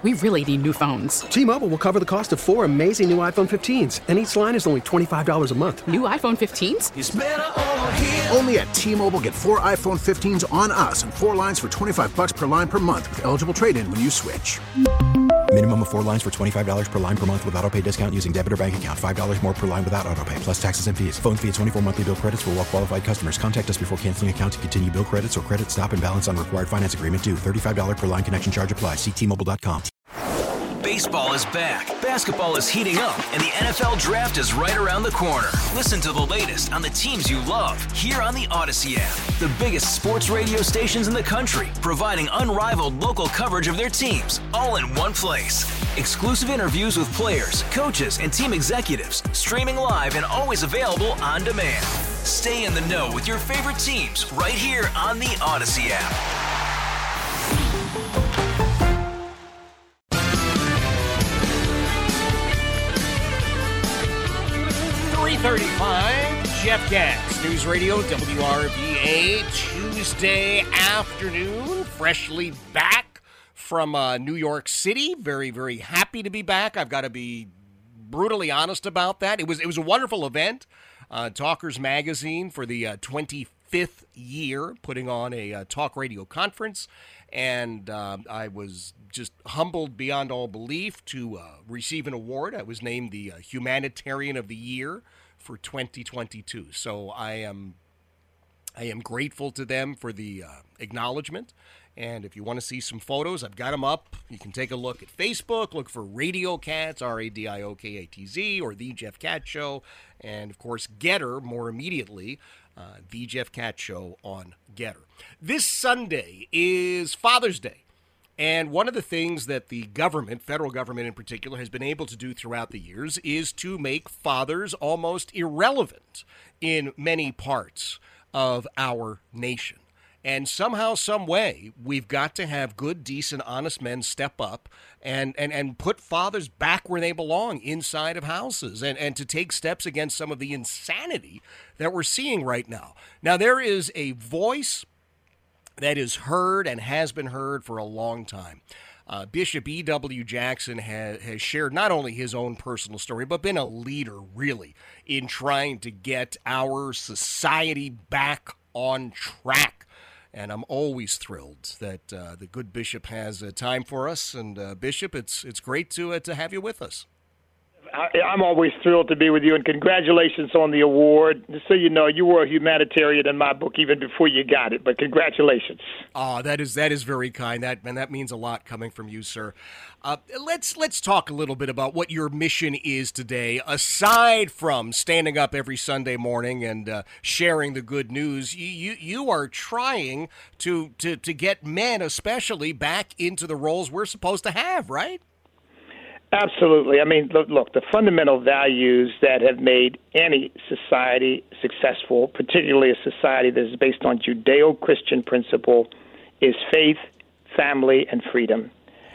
We really need new phones. T-Mobile will cover the cost of 4 amazing new iPhone 15s, and each line is only $25 a month. New iPhone 15s? It's better over here. Only at T-Mobile, get 4 iPhone 15s on us and 4 lines for $25 per line per month with eligible trade-in when you switch. Minimum of 4 lines for $25 per line per month with autopay discount using debit or bank account. $5 more per line without autopay, plus taxes and fees. Phone fee at 24 monthly bill credits for well-qualified customers. Contact us before canceling account to continue bill credits or credit stop and balance on required finance agreement due. $35 per line connection charge applies. See T-Mobile.com. Baseball is back, basketball is heating up, and the NFL Draft is right around the corner. Listen to the latest on the teams you love here on the Odyssey app. The biggest sports radio stations in the country, providing unrivaled local coverage of their teams, all in one place. Exclusive interviews with players, coaches, and team executives, streaming live and always available on demand. Stay in the know with your favorite teams right here on the Odyssey app. 3:35, Jeff Katz, News Radio, WRVA, Tuesday afternoon, freshly back from New York City. Very, very happy to be back. I've got to be brutally honest about that. It was a wonderful event. Talkers Magazine for the 25th year, putting on a talk radio conference, and I was just humbled beyond all belief to receive an award. I was named the Humanitarian of the Year for 2022. So I am grateful to them for the acknowledgement. And if you want to see some photos, I've got them up. You can take a look at Facebook. Look for Radio Katz, RADIOKATZ, or The Jeff Katz Show. And, of course, Getter, more immediately, The Jeff Katz Show on Getter. This Sunday is Father's Day. And one of the things that the government, federal government in particular, has been able to do throughout the years is to make fathers almost irrelevant in many parts of our nation. And somehow, some way, we've got to have good, decent, honest men step up and put fathers back where they belong, inside of houses, and to take steps against some of the insanity that we're seeing right now. Now, there is a voice that is heard and has been heard for a long time. Bishop E.W. Jackson has shared not only his own personal story, but been a leader, really, in trying to get our society back on track. And I'm always thrilled that the good Bishop has time for us. And, Bishop, it's great to have you with us. I'm always thrilled to be with you, and congratulations on the award. Just so you know, you were a humanitarian in my book even before you got it, but congratulations. Oh, that is very kind. That means a lot coming from you, sir. Let's talk a little bit about what your mission is today. Aside from standing up every Sunday morning and sharing the good news, you are trying to get men, especially, back into the roles we're supposed to have, right? Absolutely. I mean, look, the fundamental values that have made any society successful, particularly a society that is based on Judeo-Christian principle, is faith, family, and freedom.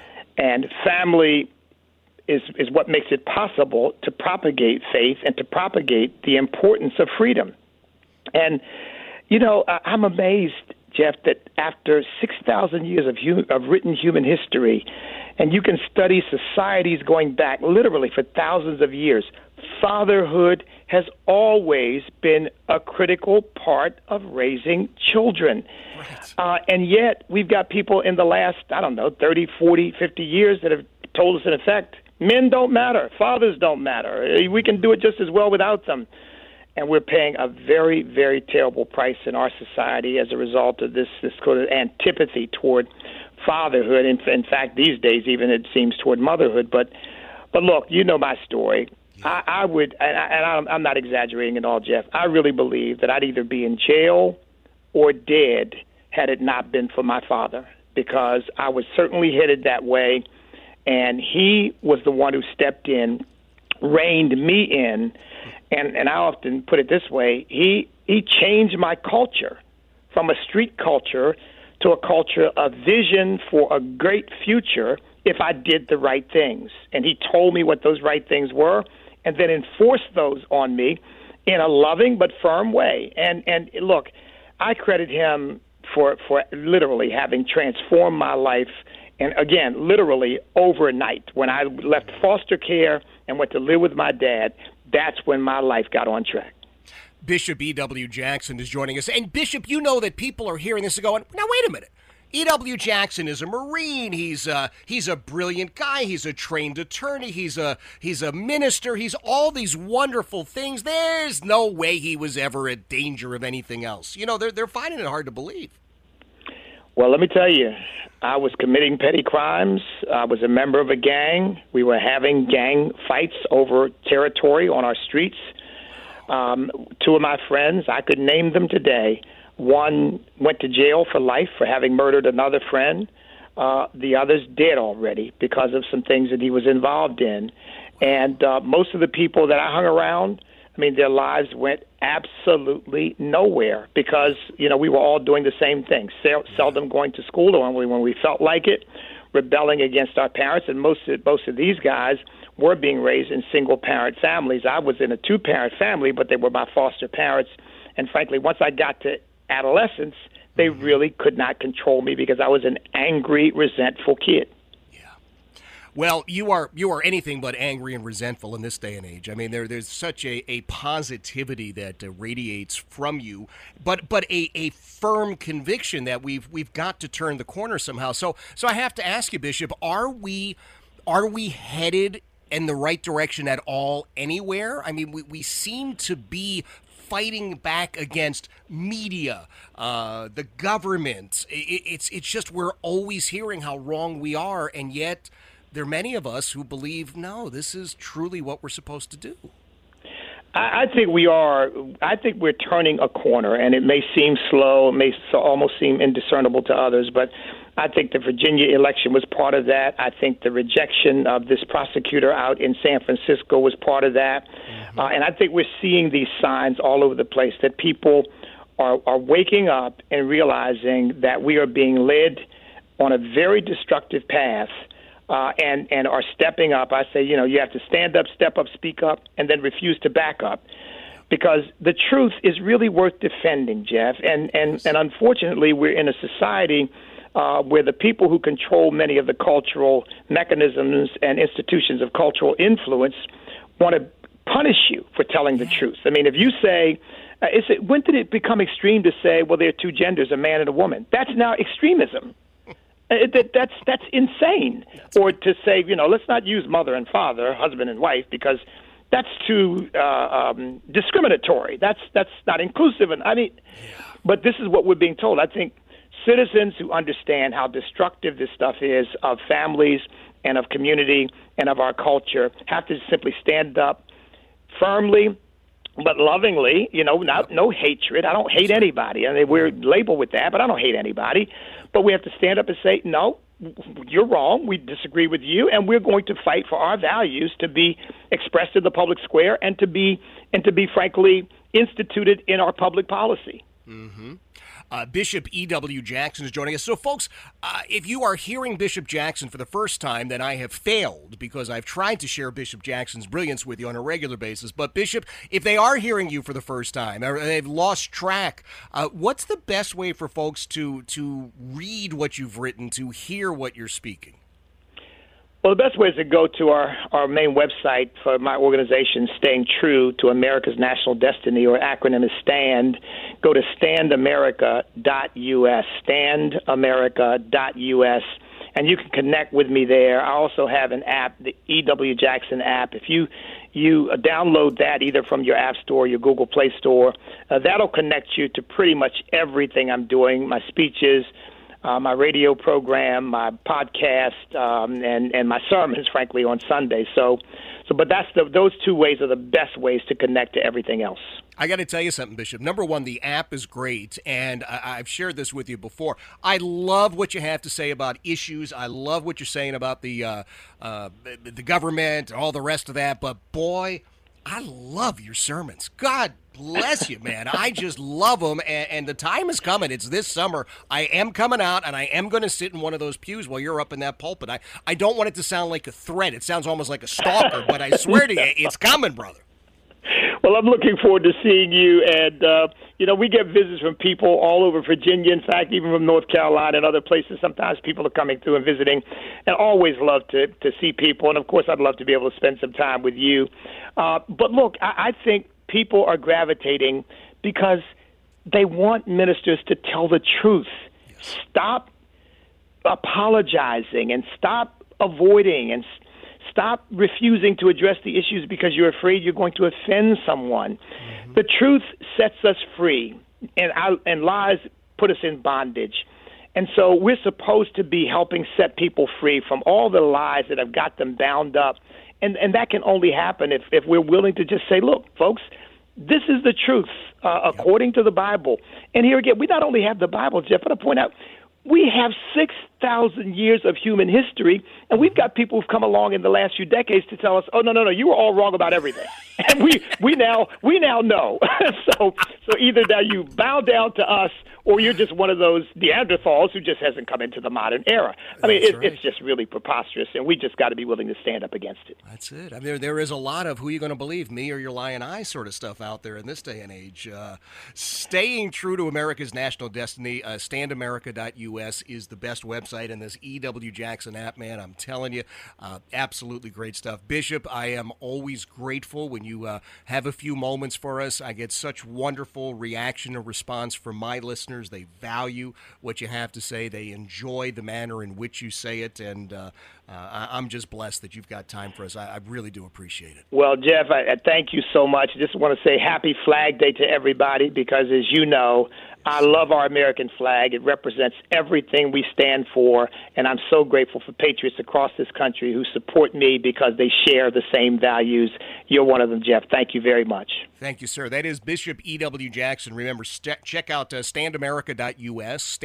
And family is what makes it possible to propagate faith and to propagate the importance of freedom. And, you know, I'm amazed, Jeff, that after 6,000 years of written human history, and you can study societies going back literally for thousands of years, fatherhood has always been a critical part of raising children. Right. And yet we've got people in the last, 30, 40, 50 years that have told us, in effect, men don't matter, fathers don't matter. We can do it just as well without them. And we're paying a very, very terrible price in our society as a result of this sort of antipathy toward fatherhood. In fact, these days, even it seems toward motherhood. But look, you know my story. Yeah. I would, and I'm not exaggerating at all, Jeff. I really believe that I'd either be in jail or dead had it not been for my father, because I was certainly headed that way, and he was the one who stepped in, reined me in, and I often put it this way: he changed my culture from a street culture to a culture of vision for a great future if I did the right things. And he told me what those right things were and then enforced those on me in a loving but firm way. And look, I credit him for literally having transformed my life And again, literally overnight, when I left foster care and went to live with my dad, that's when my life got on track. Bishop E.W. Jackson is joining us. And Bishop, you know that people are hearing this and going, now wait a minute. E.W. Jackson is a Marine. He's a brilliant guy. He's a trained attorney. He's a minister. He's all these wonderful things. There's no way he was ever in danger of anything else. You know, they're finding it hard to believe. Well, let me tell you, I was committing petty crimes. I was a member of a gang. We were having gang fights over territory on our streets. Two of my friends, I could name them today. One went to jail for life for having murdered another friend. The other's dead already because of some things that he was involved in. And most of the people that I hung around, I mean, their lives went absolutely nowhere because, you know, we were all doing the same thing, seldom going to school or only when we felt like it, rebelling against our parents. And most of these guys were being raised in single-parent families. I was in a two-parent family, but they were my foster parents. And frankly, once I got to adolescence, they really could not control me because I was an angry, resentful kid. Yeah. Well, you are anything but angry and resentful in this day and age. I mean, there's such a positivity that radiates from you, but a firm conviction that we've got to turn the corner somehow. So I have to ask you, Bishop, are we headed in the right direction at all anywhere? I mean, we seem to be fighting back against media, the government. It's just we're always hearing how wrong we are, and yet there are many of us who believe, no, this is truly what we're supposed to do. I think we are. I think we're turning a corner, and it may seem slow, it may almost seem indiscernible to others, but I think the Virginia election was part of that. I think the rejection of this prosecutor out in San Francisco was part of that. And I think we're seeing these signs all over the place that people are waking up and realizing that we are being led on a very destructive path and are stepping up. I say, you know, you have to stand up, step up, speak up, and then refuse to back up. Because the truth is really worth defending, Jeff. And unfortunately, we're in a society where the people who control many of the cultural mechanisms and institutions of cultural influence want to punish you for telling the truth. I mean, if you say, when did it become extreme to say, well, there are two genders, a man and a woman? That's now extremism. That's insane. Or to say, you know, let's not use mother and father, husband and wife, because that's too discriminatory. That's not inclusive. And I mean, but this is what we're being told. I think citizens who understand how destructive this stuff is of families and of community and of our culture have to simply stand up firmly but lovingly, you know, no hatred. I don't hate anybody. I mean, we're labeled with that, but I don't hate anybody. But we have to stand up and say, no, you're wrong. We disagree with you, and we're going to fight for our values to be expressed in the public square and to be frankly, instituted in our public policy. Mm-hmm. Bishop E.W. Jackson is joining us. So, folks, if you are hearing Bishop Jackson for the first time, then I have failed because I've tried to share Bishop Jackson's brilliance with you on a regular basis. But, Bishop, if they are hearing you for the first time or they've lost track, what's the best way for folks to read what you've written, to hear what you're speaking? Well, the best way is to go to our main website for my organization, Staying True to America's National Destiny, or acronym is STAND. Go to standamerica.us, standamerica.us, and you can connect with me there. I also have an app, the E.W. Jackson app. If you download that either from your App Store or your Google Play Store, that'll connect you to pretty much everything I'm doing, my speeches, my radio program, my podcast, and my sermons, frankly, on Sunday. But those two ways are the best ways to connect to everything else. I got to tell you something, Bishop. Number one, the app is great, and I've shared this with you before. I love what you have to say about issues. I love what you're saying about the government and all the rest of that. But, boy, I love your sermons. God bless you, man. I just love them, and the time is coming. It's this summer. I am coming out, and I am going to sit in one of those pews while you're up in that pulpit. I don't want it to sound like a threat. It sounds almost like a stalker, but I swear to you, it's coming, brother. Well, I'm looking forward to seeing you. And, we get visits from people all over Virginia. In fact, even from North Carolina and other places. Sometimes people are coming through and visiting, and always love to see people. And, of course, I'd love to be able to spend some time with you. But, look, I think people are gravitating because they want ministers to tell the truth. Stop apologizing and stop avoiding and stop refusing to address the issues because you're afraid you're going to offend someone. Mm-hmm. The truth sets us free, and lies put us in bondage. And so we're supposed to be helping set people free from all the lies that have got them bound up. And that can only happen if we're willing to just say, look, folks, this is the truth according to the Bible. And here again, we not only have the Bible, Jeff, but I point out, we have 6,000 years of human history, and we've got people who've come along in the last few decades to tell us, oh, no, you were all wrong about everything. And we now know. So either now you bow down to us, or you're just one of those Neanderthals who just hasn't come into the modern era. I mean, it's just really preposterous, and we just got to be willing to stand up against it. That's it. I mean, there is a lot of who you going to believe, me or your lying eye sort of stuff out there in this day and age. Staying true to America's national destiny, standamerica.us is the best website in this E.W. Jackson app, man. I'm telling you, absolutely great stuff. Bishop, I am always grateful when you have a few moments for us. I get such wonderful reaction and response from my listeners. They value what you have to say. They enjoy the manner in which you say it, and I'm just blessed that you've got time for us. I really do appreciate it. Well, Jeff, I thank you so much. I just want to say happy Flag Day to everybody because, as you know, I love our American flag. It represents everything we stand for, and I'm so grateful for patriots across this country who support me because they share the same values. You're one of them, Jeff. Thank you very much. Thank you, sir. That is Bishop E.W. Jackson. Remember, check out standamerica.us,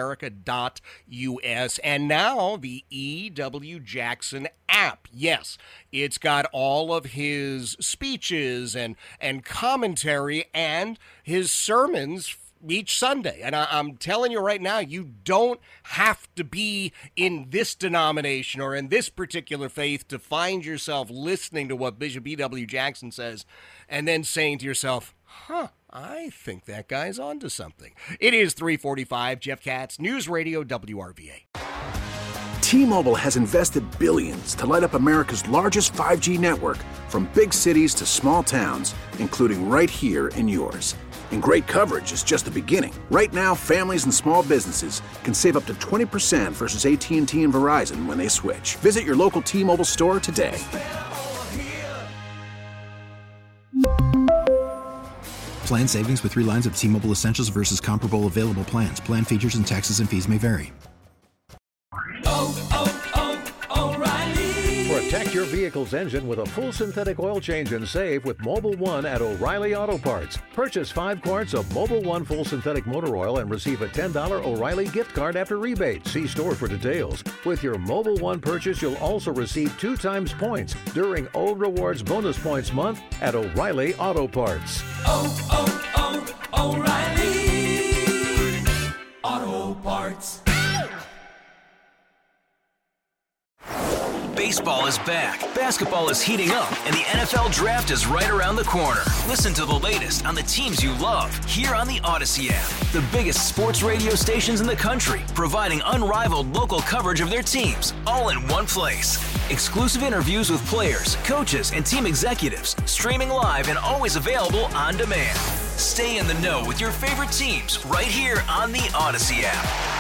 standamerica.us, and now the E.W. Jackson app. Yes, it's got all of his speeches and commentary and his sermons each Sunday. And I'm telling you right now, you don't have to be in this denomination or in this particular faith to find yourself listening to what Bishop E.W. Jackson says and then saying to yourself, I think that guy's onto something. It is 3:45. Jeff Katz, News Radio WRVA. T-Mobile has invested billions to light up America's largest 5G network, from big cities to small towns, including right here in yours. And great coverage is just the beginning. Right now, families and small businesses can save up to 20% versus AT&T and Verizon when they switch. Visit your local T-Mobile store today. Plan savings with 3 lines of T-Mobile Essentials versus comparable available plans. Plan features and taxes and fees may vary. Protect your vehicle's engine with a full synthetic oil change and save with Mobil 1 at O'Reilly Auto Parts. Purchase 5 quarts of Mobil 1 full synthetic motor oil and receive a $10 O'Reilly gift card after rebate. See store for details. With your Mobil 1 purchase, you'll also receive 2 times points during O Rewards Bonus Points Month at O'Reilly Auto Parts. O'Reilly Auto Parts. Baseball is back, basketball is heating up, and the NFL Draft is right around the corner. Listen to the latest on the teams you love here on the Odyssey app. The biggest sports radio stations in the country, providing unrivaled local coverage of their teams, all in one place. Exclusive interviews with players, coaches, and team executives, streaming live and always available on demand. Stay in the know with your favorite teams right here on the Odyssey app.